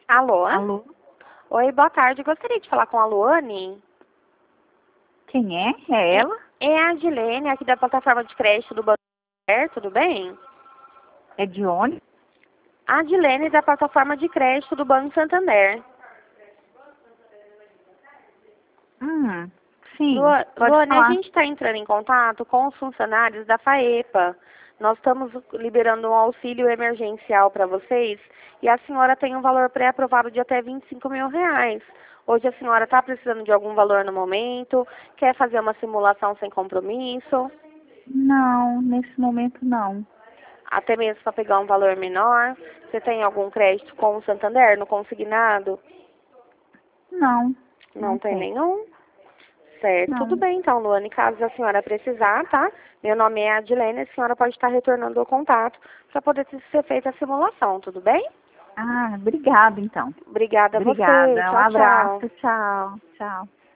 Alô? Alô? Oi, boa tarde. Gostaria de falar com a Luane. Quem é? É ela? É a Adilene, aqui da plataforma de crédito do Banco Santander, tudo bem? É de onde? A Adilene da plataforma de crédito do Banco Santander. Sim, pode Luane, a falar. gente está entrando em contato com os funcionários da FAEPA. Nós estamos liberando um auxílio emergencial para vocês e a senhora tem um valor pré-aprovado de até R$ 25.000. Hoje a senhora está precisando de algum valor no momento? Quer fazer uma simulação sem compromisso? Não, nesse momento não. Até mesmo para pegar um valor menor? Você tem algum crédito com o Santander no consignado? Não, Não não tem tem. nenhum? Certo, tudo Não. bem então, Luane. Caso a senhora precisar, tá? Meu nome é Adilene, a senhora pode estar retornando o contato para poder ser feita a simulação, tudo bem? Ah, obrigada então. Obrigada a você. Obrigada. Um Tchau, tchau. abraço. Tchau. Tchau.